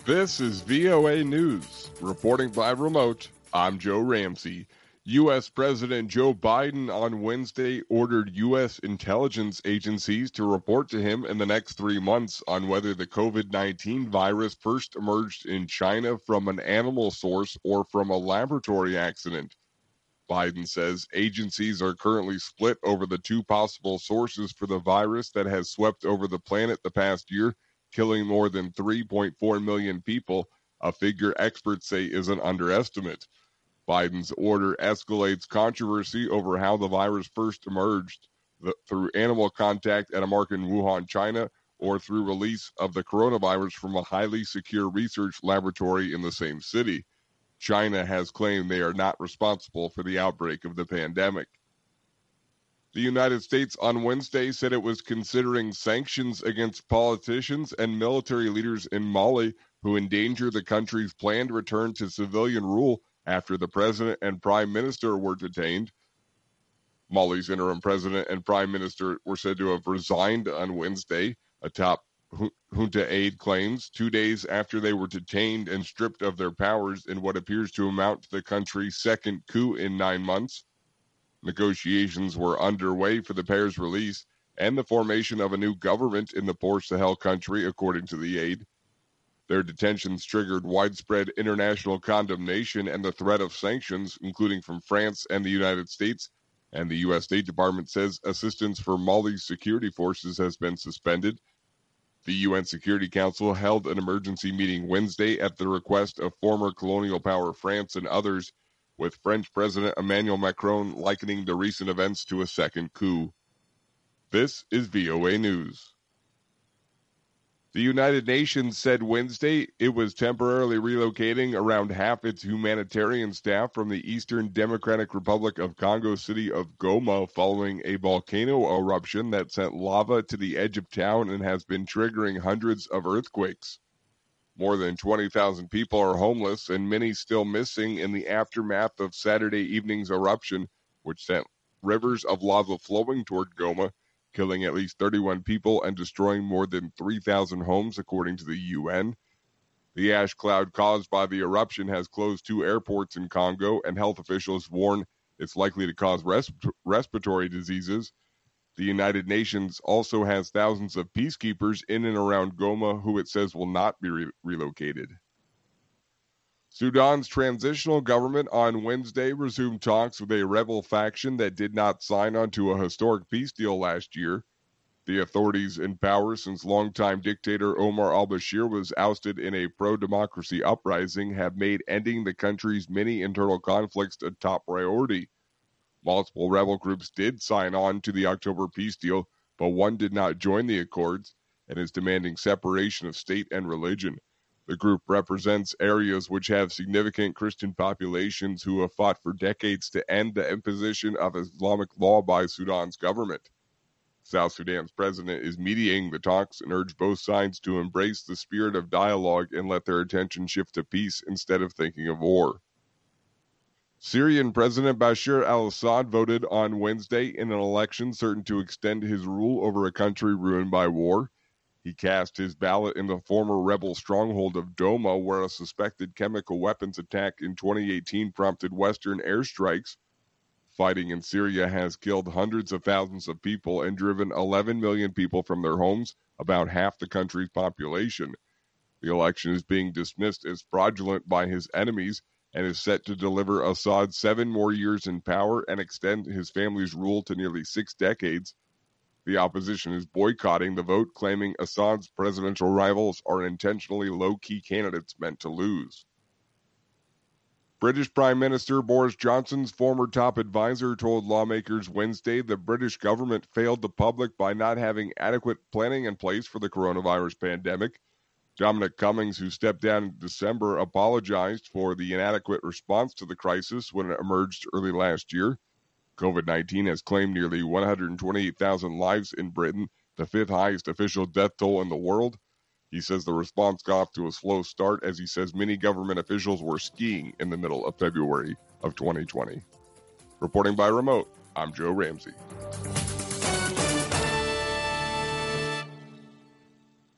This is VOA News. Reporting by remote, I'm Joe Ramsey. U.S. President Joe Biden on Wednesday ordered U.S. intelligence agencies to report to him in the next 3 months on whether the COVID-19 virus first emerged in China from an animal source or from a laboratory accident. Biden says agencies are currently split over the two possible sources for the virus that has swept over the planet the past year, killing more than 3.4 million people, a figure experts say is an underestimate. Biden's order escalates controversy over how the virus first emerged, through animal contact at a market in Wuhan, China, or through release of the coronavirus from a highly secure research laboratory in the same city. China has claimed they are not responsible for the outbreak of the pandemic. The United States on Wednesday said it was considering sanctions against politicians and military leaders in Mali who endanger the country's planned return to civilian rule after the president and prime minister were detained. Mali's interim president and prime minister were said to have resigned on Wednesday, a top junta aide claims, 2 days after they were detained and stripped of their powers in what appears to amount to the country's second coup in 9 months. Negotiations were underway for the pair's release and the formation of a new government in the poor Sahel country, according to the aide. Their detentions triggered widespread international condemnation and the threat of sanctions, including from France and the United States, and the U.S. State Department says assistance for Mali's security forces has been suspended. The UN Security Council held an emergency meeting Wednesday at the request of former colonial power France and others, with French President Emmanuel Macron likening the recent events to a second coup. This is VOA News. The United Nations said Wednesday it was temporarily relocating around half its humanitarian staff from the Eastern Democratic Republic of Congo city of Goma following a volcano eruption that sent lava to the edge of town and has been triggering hundreds of earthquakes. More than 20,000 people are homeless and many still missing in the aftermath of Saturday evening's eruption, which sent rivers of lava flowing toward Goma, killing at least 31 people and destroying more than 3,000 homes, according to the UN. The ash cloud caused by the eruption has closed 2 airports in Congo, and health officials warn it's likely to cause respiratory diseases. The United Nations also has thousands of peacekeepers in and around Goma who it says will not be relocated. Sudan's transitional government on Wednesday resumed talks with a rebel faction that did not sign on to a historic peace deal last year. The authorities in power since longtime dictator Omar al-Bashir was ousted in a pro-democracy uprising have made ending the country's many internal conflicts a top priority. Multiple rebel groups did sign on to the October peace deal, but one did not join the accords and is demanding separation of state and religion. The group represents areas which have significant Christian populations who have fought for decades to end the imposition of Islamic law by Sudan's government. South Sudan's president is mediating the talks and urged both sides to embrace the spirit of dialogue and let their attention shift to peace instead of thinking of war. Syrian President Bashar al-Assad voted on Wednesday in an election certain to extend his rule over a country ruined by war. He cast his ballot in the former rebel stronghold of Douma, where a suspected chemical weapons attack in 2018 prompted Western airstrikes. Fighting in Syria has killed hundreds of thousands of people and driven 11 million people from their homes, about half the country's population. The election is being dismissed as fraudulent by his enemies and is set to deliver Assad 7 more years in power and extend his family's rule to nearly 6 decades. The opposition is boycotting the vote, claiming Assad's presidential rivals are intentionally low-key candidates meant to lose. British Prime Minister Boris Johnson's former top advisor told lawmakers Wednesday the British government failed the public by not having adequate planning in place for the coronavirus pandemic. Dominic Cummings, who stepped down in December, apologized for the inadequate response to the crisis when it emerged early last year. COVID-19 has claimed nearly 128,000 lives in Britain, the 5th highest official death toll in the world. He says the response got off to a slow start as he says many government officials were skiing in the middle of February of 2020. Reporting by remote, I'm Joe Ramsey.